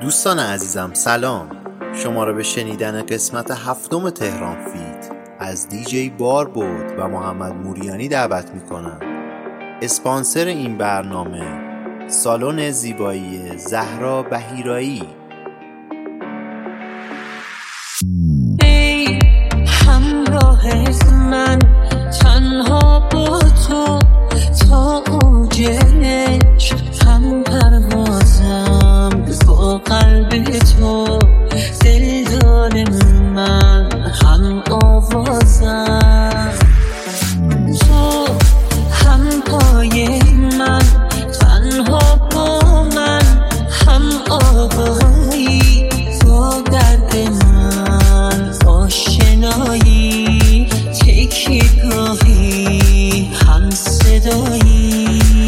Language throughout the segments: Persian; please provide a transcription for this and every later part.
دوستان عزیزم سلام، شما را به شنیدن قسمت 7 تهران فیت از دیجی باربود و محمد موریانی دعوت می کنم. اسپانسر این برنامه سالن زیبایی زهرا بهیرایی. ای همراه من تنها با تو تا اوج عشق، هم پروازم با قلب تو، دلدار من هم آوازم، تو هم پای من تنها با من، هم آوایی با درد من، آشنایی تکیگاهی هم صدایی.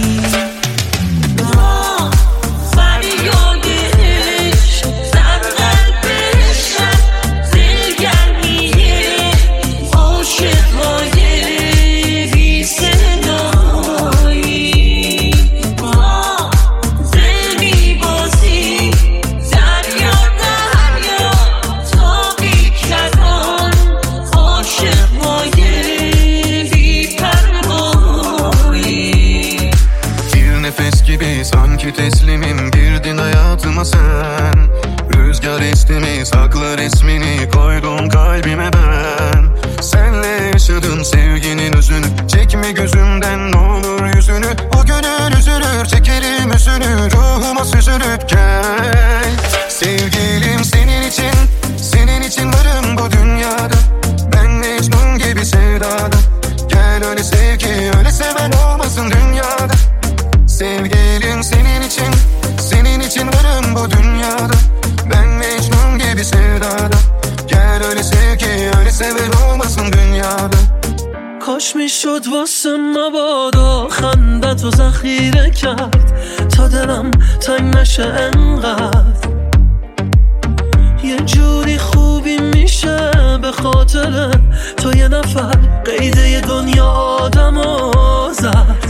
Sanki teslimim girdin hayatıma sen. Rüzgar esti sakla resmini koydum kalbime ben. Senle yaşadım sevginin özünü, çekme gözümden ne olur yüzünü. O gönül üzülür, çekerim üzünü, ruhuma süzülüp gel. Sevgilim senin için varım bu dünyada. Ben Mecnun gibi sevdada. Gel öyle sev ki öyle seven olmasın dünyada. Sevgilim senin için varım bu dünyada. Ben Mecnun gibi sevdada. Gel öyle sev ki öyle seven olmasın dünyada. کاش میشد واسه مبادا خندت و ذخیره کرد تا دلم تنگ نشه انقدر. یه جوری خوبی میشه به خاطر تو یه نفر قیده دنیا آدمو زد.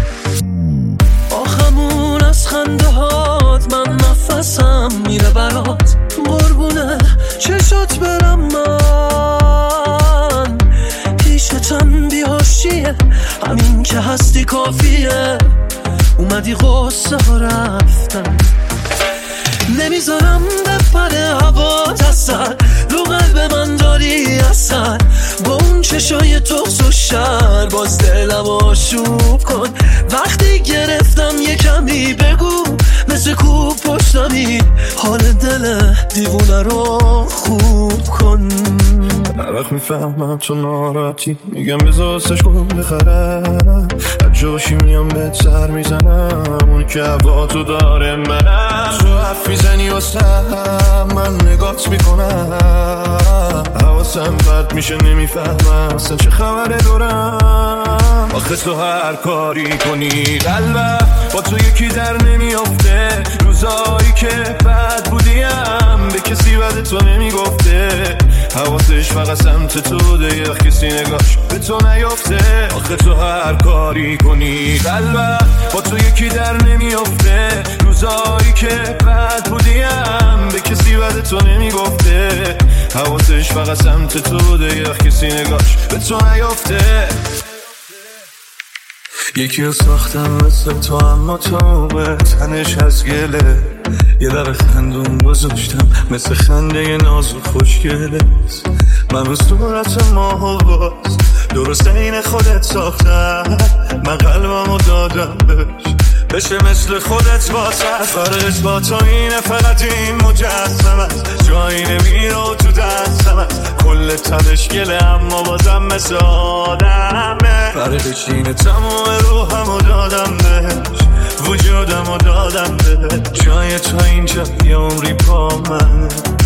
آخمون از خنده هات من نفسم میره برات، قربونه چشات برم من. پیشتم بیهاشیه همین که هستی کافیه. اومدی غصه ها رفتن، نمیذارم بپره هوا اثر رو قلب من داری اثر. با اون چشای تخس و شر باز دلم آشوب کن. وقتی گرفتم یه کمی بگو مثل کوب پشتمی، حال دل دیوونه رو خوب کن. هر وقت میفهمم تو ناراحتی میگم بذار سش کن بخرم. هر جاشی میام بهت سر میزنم، اون که هوا تو داره منم. تو حرف میزنی واسم من نگات میکنم، حواسم پرت میشه نمیفهمم اصلا چه خبره دورم. آخه تو هر کاری کنی قلبم با تو یکی در نمیافته. روزایی که بد بودیم به کسی بد تو نمیگفته، حواسش فقط سمت تو ده، یه وقت کسی نگاش به تو نیافته. آخه تو هر کاری کنی قلبم با تو یکی در نمیافته. روزایی که بد بودیم به کسی بد تو نمیگفته، حواسش فقط سمت تو ده، یه وقت کسی نگاش به تو نیافته. یکی رو ساختم مثل تو اما تو به تنش از گله. یه لب خندون گذاشتم مثل خنده ناز و خوشگله. من به صورت ماه و باز درست این خودت ساختم. من قلبمو دادم بشه مثل خودت واسه. فرقش با تو اینه فقط این مجسم است، جایی نمیره و تو دستم است. کل تنش گله اما بازم مثل آدمه. فرقش اینه تمام روحمو دادم بهش، وجودمو دادم بهش. جای تو اینجا یه عمری با منه.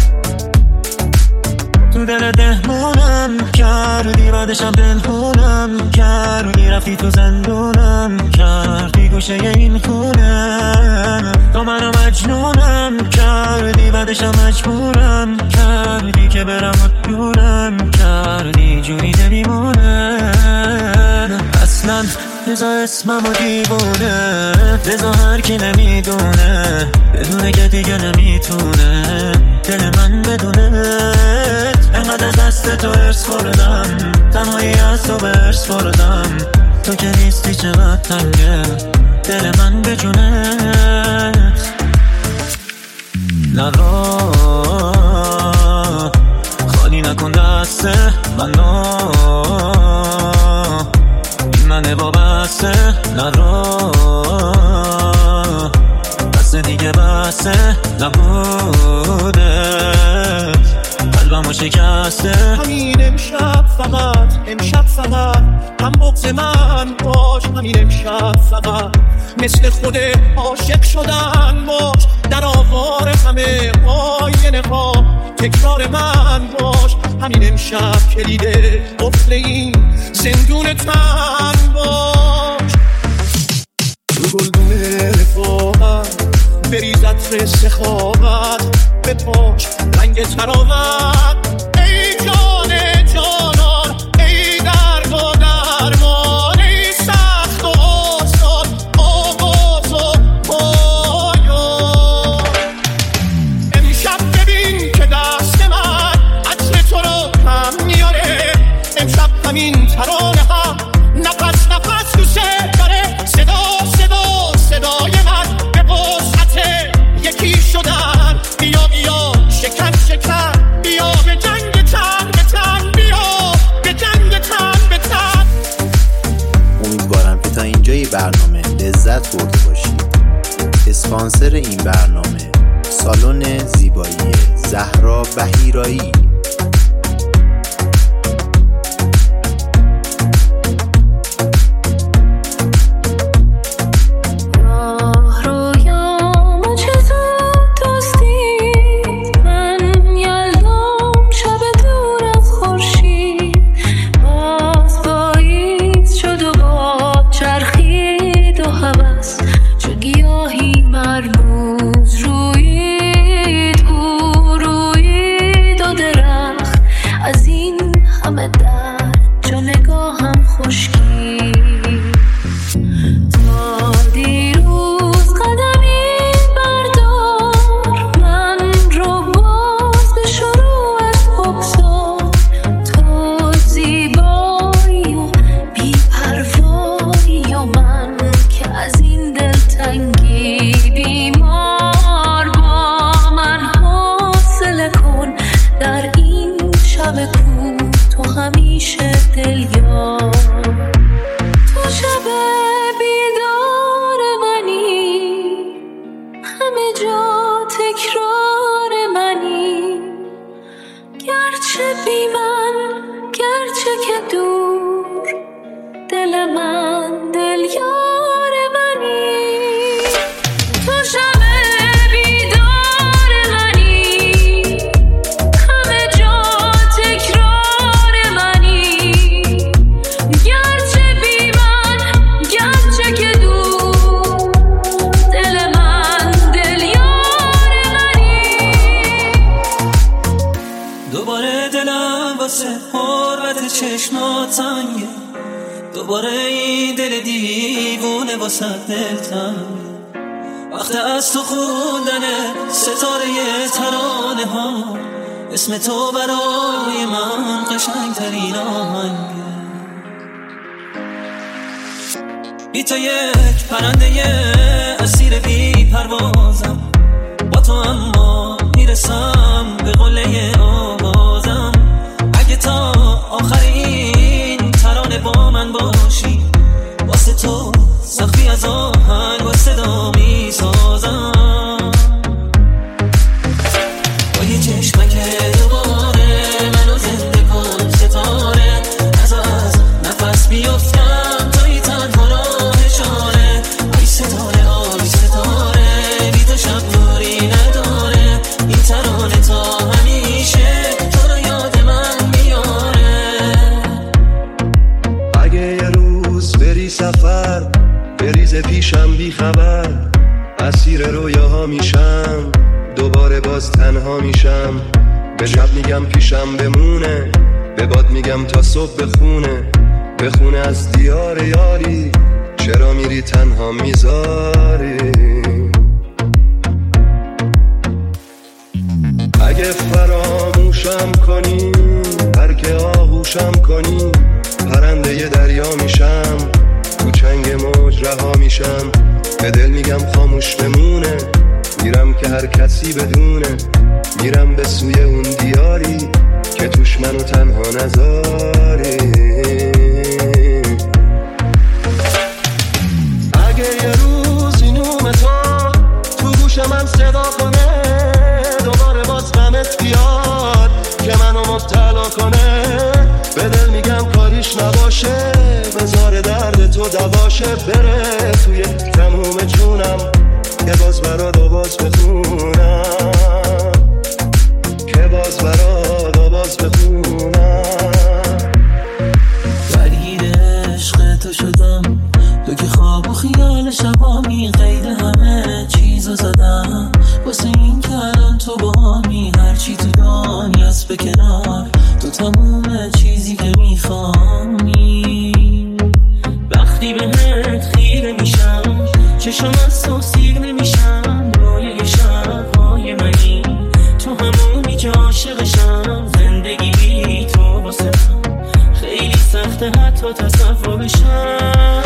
تو دل دهمونم کردی، بعدشم پنهونم کردی، رفتی تو زندونم کردی گوشه این خونه. تو منو مجنونم کردی، بعدشم مجبورم کردی که برم و دورم کردی، جوری دلیمونه. اصلا بزا اسممو دیوونه، بزا هر کی نمیدونه بدونه که دیگه نمیتونه دل من بدونت. انقدر دست تو ارس خوردم، تنهایی از تو به ارس خوردم، تو که نیستی چقدر تنگه دل من به جونت. نرا خالی نکن دست منو، این منه وابسته. نرا بسته دیگه بسته نبوده، قلبمو شکسته. همین امشب فقط هم بغض من باش، همین امشب فقط مثل خود عاشق شدن باش، در آوار همه آینه ها تکرار من باش. همین امشب کلیده قفل این زندون تن باش. رو گلدون رفاقت بریز عطر سخاوت، بپاش رنگ تراوت. ای جان جانان، ای درد و درمان، ای سخت و آسان، آغاز و پایان. امشب ببین که دست من عطر تو رو هم میاره، امشب همین ترانه هم نفس نفس دوست داره. صدای من به وسعت یکی شدن. بیا بیا شکن بیا به جنگ تن به تن، بیا به جنگ تن به تن. امیدوارم که تا اینجای برنامه لذت برده باشید. اسپانسر این برنامه سالن زیبایی زهرا بهیرایی. دوباره این دل دیوونه واسه دلتم، وقت از تو خوندن ستاره ترانه ها، اسم تو برای من قشنگترین آهنگه. بی تو یک پرنده اسیر بی پروازم، با تو اما میرسم به قله آوازم. اگه تا آخرین ترانه با من باشی، واسه تو سخفی از آهنگ با صدا میسازم. با یه چشمک دوباره منو زنده کن ستاره، نزا از نفس بیفتم توی تنها راهشانه. آی ستاره آی ستاره، بی تو شب نوری نداره، این ترانه تا همیشه تو رو یاد من میاره. اگه یه روز بری سفر بریز پیشم بی خبر، اسیر رویاها میشم دوباره باز تنها میشم. به شب میگم پیشم بمونه، به باد میگم تا صبح بخونه، بخونه از دیار یاری، چرا میری تنها میذاری؟ اگه فراموشم کنی، برک آغوشم کنی، پرنده ی دریا میشم، تو چنگ موج رها میشم. به دل میگم خاموش بمونه، میرم که هر کسی بدونه، میرم به سوی اون دیاری که توش منو تنها نذاری. اگه یه روز این نوم تو گوش من صدا کنه، دوباره باز غمت بیاد که منو مبتلا کنه، به دل میگم کاریش نباشه، بذار درد تو دواشه، بره توی تموم جونم که باز برات آواز بخونم، که باز برات آواز بخونم. درگیر عشق تو شدم، تو که خواب و خیال شبامی، قید همه چیزو زدم واسه این که الان تو باهامی. هرچی تو دنیاست به کنار، تو تموم چیزی که میخوانی. وقتی بهت خیره میشم، چشم از تو سیر نمیشم، رویای شبهای منی، تو همونی که عاشقشم. زندگی تو واسه من خیلی سخته حتی تصور بشم.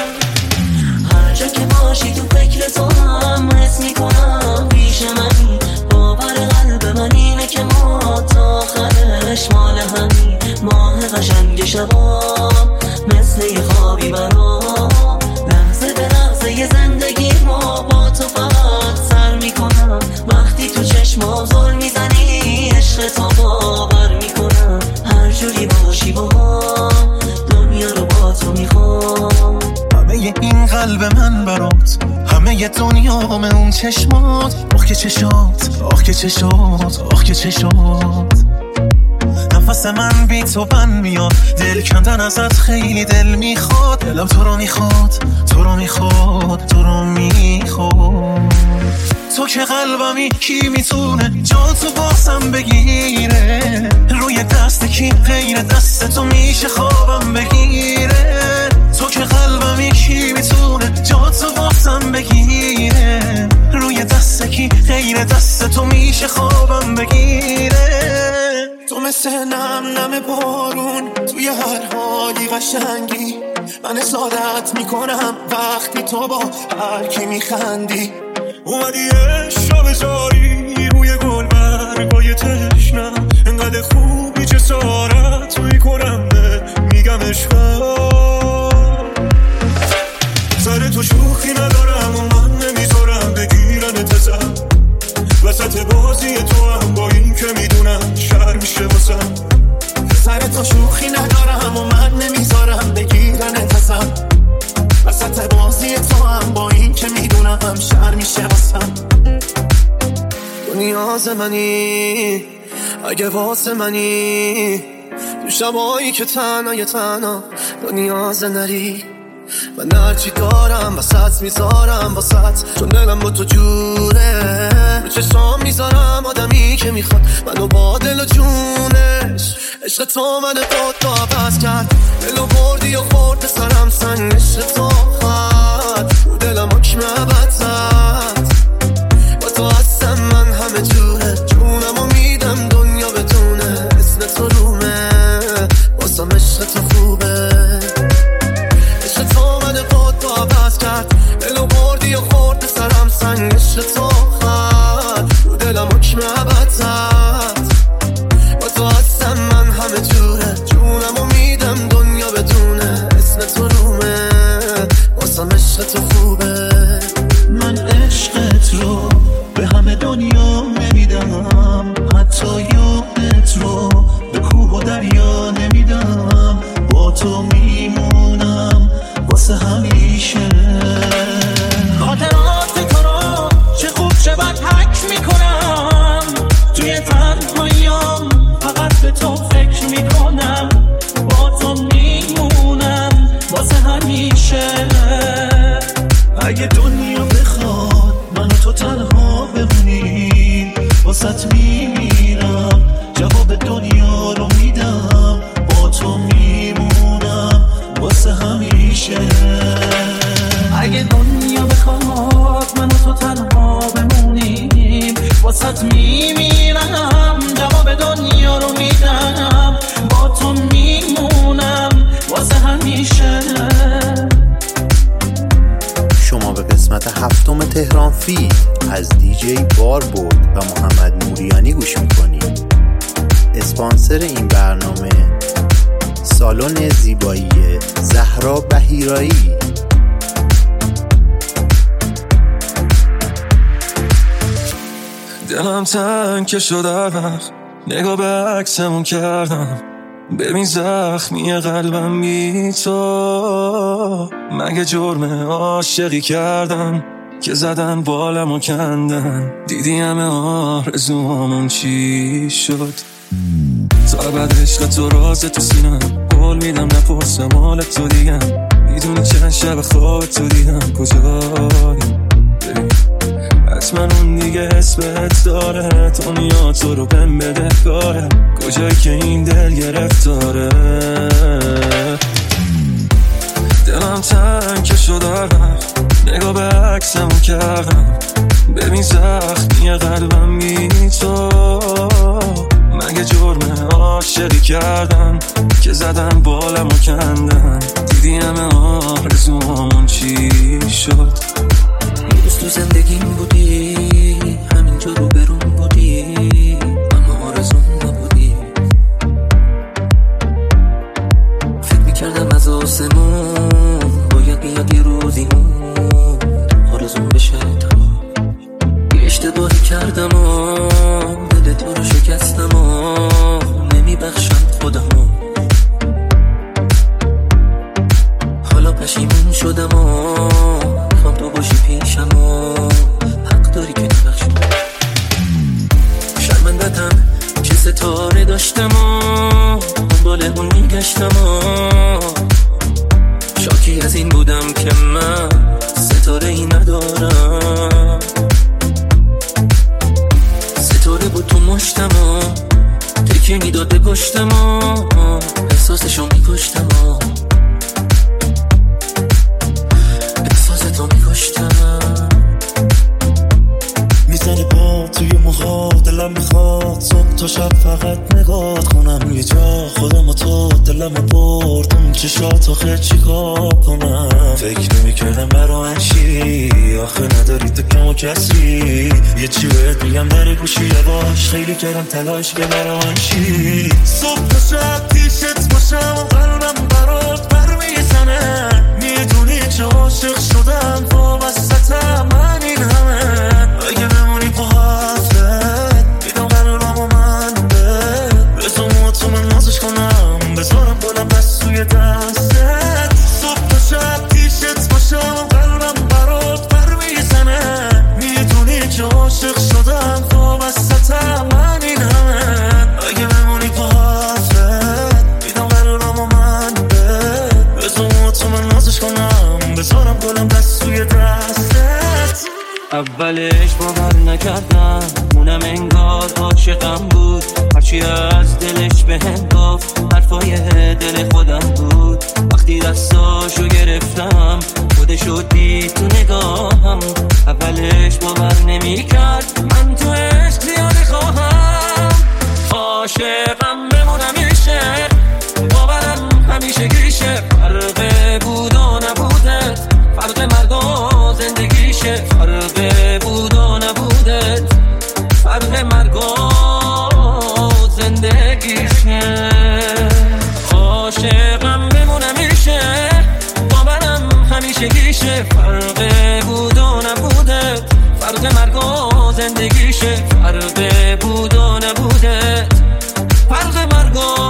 هر جا که باشی تو فکر تو هم حس میکنم پیش منی، باور قلب من اینه که ما تا آخرش مال همی. ماه قشنگ شبام مثل یه خوابی برام، لحظه به لحظه یه زندگی ما با تو فقط سر میکنم. وقتی تو چشمام زل میزنی، عشق تو باور میکنم. هر جوری باشی با هم، دنیا رو با تو میخوام. همه این قلب من برات، همه ی دنیا همه اون چشمات. آخ که چشات، آخ که چشات، آخ که چشات. نفس من بی تو بند میاد، دل کندن ازت خیلی دل میخواد. دلم تو رو میخواد، تو رو میخواد، تو رو میخواد. تو که قلبمی، کی میتونه جا تو بازم بگیره؟ روی دست کی غیر دست تو میشه خوابم بگیره؟ تو که قلبمی، کی میتونه جا تو بازم بگیره؟ روی دست کی غیر دست تو میشه خوابم بگیره؟ تو مثل نم نم بارون، توی هر حالی قشنگی. من اصالت میکنم وقتی تو با هر کی میخندی. اومدی عشق بذاری روی گل برگای تشنم، انقدر خوبی جسارت توی کنم میگم عشقم. سر تو شوخی ندارم و من نمیذارم بگیرن تزم، وسط بازی تو هم با این که میدونم شر میشه واسم. سر تو شوخی ندارم و من نمیذارم بگیرن تزم، وسط بازی تو هم با این که میدونم شر میشه واسم. تو نیاز منی اگه واسه منی، تو شبایی که تنها تو نیاز نری. من هرچی دارم وسط میذارم واسط، چون دلم با تو جوره. رو چشام میذارم آدمی که میخواد منو با دل و جونش. عشق تو من خود تو عوض کرد، دلو بردی و خورد سرم سنگ. عشق تو خواهد رو دلم حکم عبد زد، با تو هستم من همه جوره. جونمو میدم دنیا بدونه، اسم تو رومه واسم. عشق تو خوبه، عشق تو من خود تو عوض کرد، دلو بردی و خورد سرم سنگ. عشق تو خواهد رو دلم حکم عبد زد، با تو هستم من همه جوره. جونمو میدم دنیا بدونه، اسم تو رومه واسم. عشق تو خوبه. من عشقت رو به همه دنیا نمیدم، حتی یادت رو به کوه و دریا نمیدم. با تو میمونم واسه همیشه. خاطرات تو رو چه خوب چه بد حک میکنم، توی تنهاییام فقط به تو فکر میکنم. با تو میمونم واسه همیشه. اگه دنیا بخواد من و تو تنها بمونیم، واسط میمیرم، جواب دنیا رو میدم. با تو میمونم میشه. اگه دنیا بخواد من و تو تنها بمونیم واسط میمیرم، جواب دنیا رو میدم، با تو میمونم واسه همیشه. شما به قسمت 7 تهران فیت از دیجی باربود و محمد موریانی گوش میکنید. اسپانسر این برنامه سالن زیبایی زهرا بهیرایی. دلم تنگ که شد وقت نگاه به عکسمون کردم، ببین زخمی قلبم بی تو. مگه جرم عاشقی کردم که زدن بالمو کندن، دیدی همه آرزوامون چی شد. تا بعد عشق تو راز تو سینم، قول میدم نپرسم حال تو دیگم، میدونی چند شب خواب تو دیدم کجایی. حتما اون دیگه اسمت داره، دنیا تو رو بهم بده کاره، کجایی که این دل گرفتاره. دلم تنگ که شد وقت نگاه به عکسمون کردم، ببین زخمی قلبم بی تو. مگه جرم عاشقی کردم که زدن بالمو کندن، دیدی همه آرزوامون چی شد. یه روز تو زندگیم بودی، همینجا رو برون بودی، اما آرزوم نبودی. فکر میکردم از آسمون باید بیاد یه روزی آرزوم بشه تا. یه اشتباهی کردم و دل تو رو شکستم و نمیبخشم خودمو. حالا پشیمون شدم و میخوام تو باشی پیشم و حق داری که نبخشی. شرمندتم چه ستاره داشتم و دنبال اون میگشتم و شاکی از این بودم که من ستاره ای ندارم. ستاره بود تو مشتم و تکیه میداد به پشتم و احساسشو میکشتم و احساستو میکشتم. میزنی پا توی موهات، دلم میخواد صبح تا شب فقط نگاه کنم یه جا. خودم و تو دلم برد اون چشات آخه چی کار کنم. فکر نمیکردم برای چی آخه نداری تو کم و کسی. یه چی بهت میگم در گوشی یواش، خیلی کردم تلاش که برای چی. صبح تا شب پیشت باشم و قلبم برات بر میزنه. میدونی چه عاشق شدم وابستم من این همه. اگه بمونی با حرفت بیدم قرارم و من بزا موتو من نازش کنم، بذارم گلم دست توی دستت. صبح تا شب پیشت باشم و قلبم برات بر میزنه. میدونی که عاشق شدم وابستم من این همه. اگه بمونی با حرفت بیدم قرارم و من بزا موتو من نازش کنم، بذارم گلم دست توی دستت. اولش باور نکردم اونم انگار عاشقم بود، هرچی از دلش بهم گفت حرفای دل خودم بود. وقتی دستاشو گرفتم خودشو دید تو نگاهم، اولش باور نمیکرد من تو عشق زیاده خواهم. عاشقم بمونم میشه، باورم همیشه گیشه. فرق بود و نبودت، فرق مرگ و زندگیشه. فرق بود و نبودت، فرق مرگ و زندگیشه. عاشقم بمونم میشه، باورم همیشه گیشه. فرق بود و نبودت، فرق مرگ و زندگیشه. فرق بود و نبودت، فرق مرگ و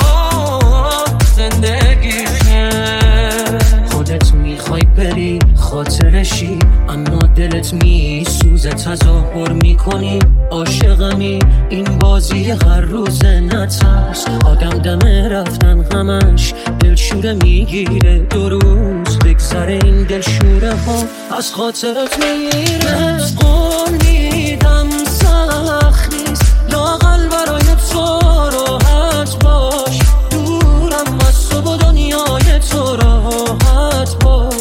زندگیشه. خودت میخوای بری خاطرشی، اما دلت میسوزه تظاهر میکنی عاشقمی. این بازی هر روز نترس، آدم دمه رفتن همش دلشوره میگیره. 2 روز بگذره این دلشوره ها از خاطرت میره. قول میدم سخت نیست لااقل برای تو راحت باش. دورم از تو و دنیای تو راحت باش.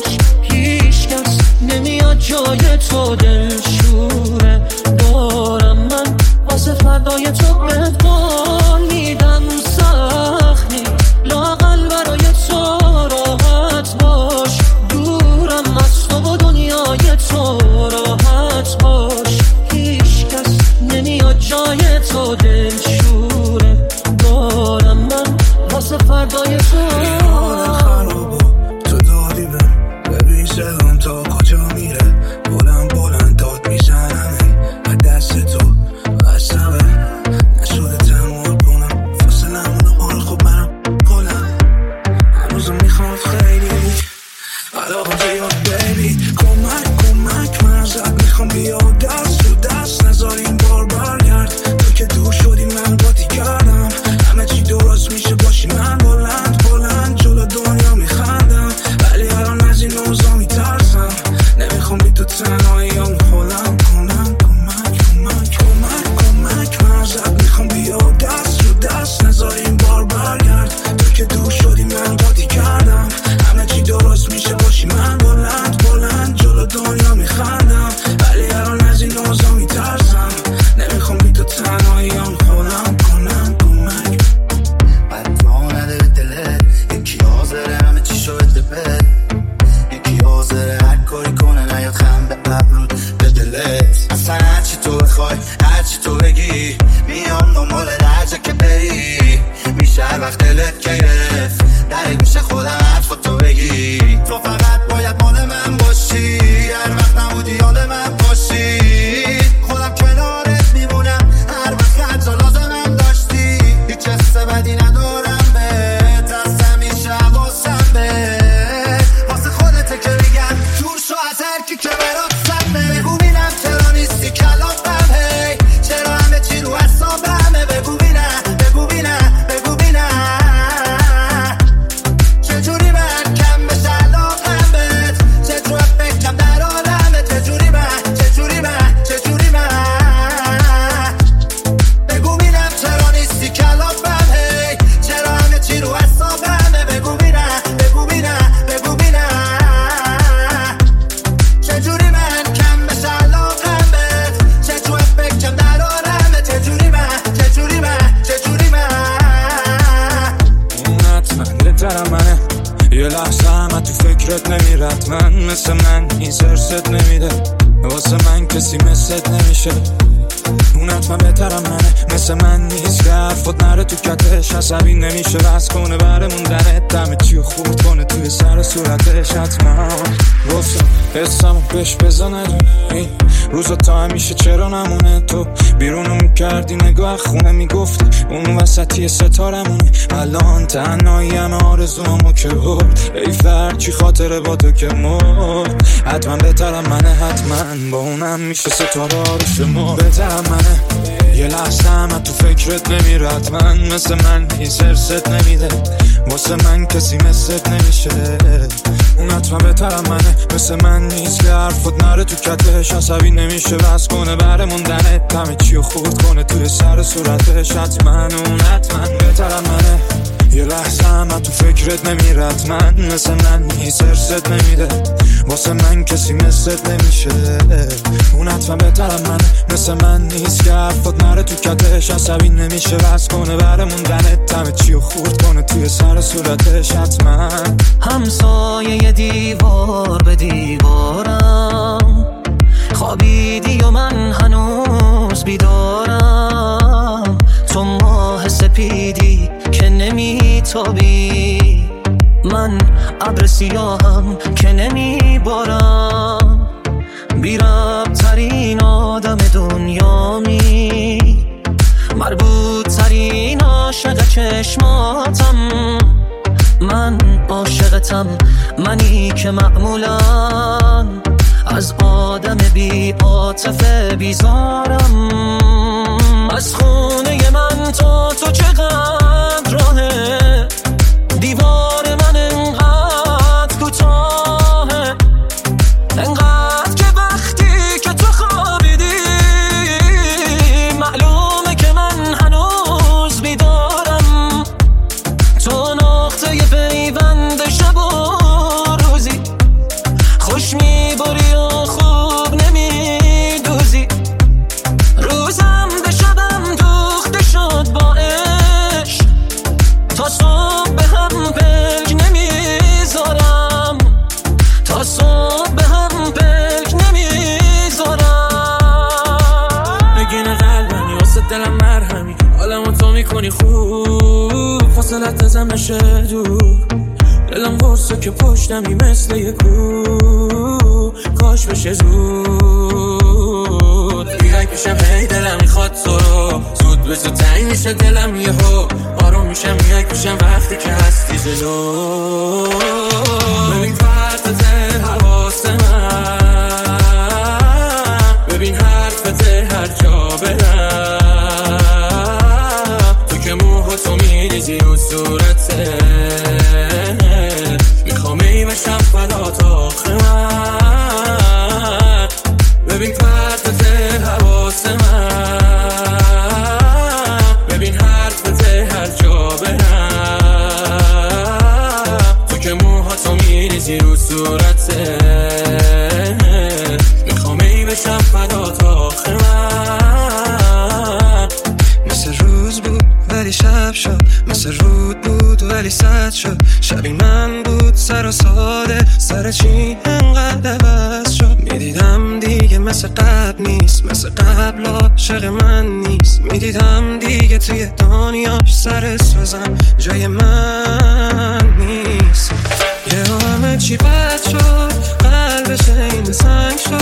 فردای تو بهت قول میدم سخت نیست لااقل برای تو راحت باش دورم از تو و دنیای تو راحت باش هیچ کس نمیاد جای تو دلشوره دارم من واسه فردای تو خرابو تو دادی ببین صدام تا کجا میره بلند داد میزنم از دست تو بستمه نشده تحمل کنم فاصلمون حال خوب منم کنم هنوزم میخواد خیلی علاقم زیاد بیبی کمک من ازت میخوام بیا دست تو دست نذار این بار برگرد تو که دور شدی من قاطی کردم همه چی درست میشه باشی من بلند جلو دنیا میخندم ولی الان از این اوضاع میترسم نمیخوام بی تو تنهاییام خودم کنم کمک من ازت میخوام بیا دست تو دست نذار این بار برگرد تو که دور شدی من قاطی کردم همه چی درست میشه باشی من بلند جلو دنیا میخندم ولی الان از این اوضاع میترسم نمیخوام بی تو تنهاییام خودم کنم کمک بدما نده به دلت یکی حاضره همه چی شو بده یکی حاضره هر کاری کنه نیاد خم به ابرود به دلت اصلا هرچی تو بخوای هرچی تو بگی میام دنبال درجه که بری میشه هر وقت دلت که گرفت درک میشه خودم حرف تو بگی تو فقط باید مال من باشی هر وقت نبودی یاد من باشی خودم کنارت میمونم هر وقت حتی لازمم داشتی هیچ حس بدی ندارم بهت از همیشه حواسم بهت واسه خودته که میگم دور شو از هر کی که برات سمه بگو بینم چرا نیستی کلافم هی چرا همه چی رو حسابمه بگو بینم چجوری من کم بشه علاقم بهت چجوری فکرم در عالمه چجوری من بگو بینم چرا نیستی کلافم هی چرا همه چی رو حسابمه بگو بینم چجوری من کم بشه علاقم بهت چجوری فکرم در عالمه چجوری من حتما بهترم منه یه لحظه همه تو فکرت نمیرد من مثل من این سرست نمیده واسه من کسی مثلت نمیشه اون حتما بهترم منه مثل من نیست که حرفات نره تو کتش عصبی نمیشه بس کنه بره موندنت دمه چیو خورد کنه توی سر صورتش حتما گفتم حسمو بهش بزنه این روزا تا همیشه چرا نمونه تو بیرونو میکردی نگاه خونه میگفتی اون وسطی ستارمونه الان تنهایی همه آرزوامو که برد ای فرد چی خاطره با تو که مرد حتما بهترم منه حتما با اونم میشه ستاره رو شما بهترم منه یه لحظه همه تو فکرت نمیرد من مثل من این سرست نمیده واسه من کسی مثلت نمیشه اون حتما بهترم منه مثل من نیست که حرفت نره تو کتش عصبی نمیشه بس کنه بره موندنت همه چیو خورد کنه توی سر صورتش حتما اون حتما بهترم منه یه لحظه همه تو فکرت نمیرد من مثل من نیست سرست نمیده واسه من کسی مثلت نمیشه اون حتما بهترم منه مثل من نیست که حرفت نره تو کتش عصبی نمیشه بس کنه بره موندنت همه چیو خورد کنه توی سر صورتش حتما همسایه دیوار به دیوارم خوابیدی و من هنوز بیدارم تو ماه سپیدی که نمیتابی من ابر سیاهم که نمیبارم بی ربط ترین آدم دنیامی مربوط ترین عاشق چشماتم من عاشقتم منی که معمولا از آدم بی عاطفه بیزارم از خونه من تا تو چقدر راهه دیوار من انقدر کوتاهه انقدر که وقتی که تو خوابیدی معلومه که من هنوز بیدارم تو نقطه پیوند شب و روزی خوش میبری و خوب نمیدوزی روزم واسه دلم مرهمی، حالمو تو میکنی خوب، فاصلت ازم نشه دور، دلم قرصه که پشتمی مثل یه کو، کاش بشه زود. بیای پیشم هی دلم میخواد تو رو، زود به زود تنگ میشه دلم یهو، آروم میشم میای پیشم وقتی که هستی جلو. ببین پرتت حواس من، ببین حرفت هر جا برم، تو که موها تو میریزی رو صورته، میخوام ای بشم فدا تا آخر من. ببین پرتت حواس من، ببین حرفت هر جا برم، تو که موها تو میریزی رو صورته، میخوام ای بشم فدا تا آخر من. مثل روز بود ولی شب شد، مثل رود بود ولی سد شد، شبی من بود سر و ساده، سر چی انقدر عوض شد. میدیدم دیگه مثل قبل نیست، مثل قبل عاشق من نیست، میدیدم دیگه توی دنیاش سر سوزم جای من نیست. یه همه چی بد شد، قلبش این سنگ شد،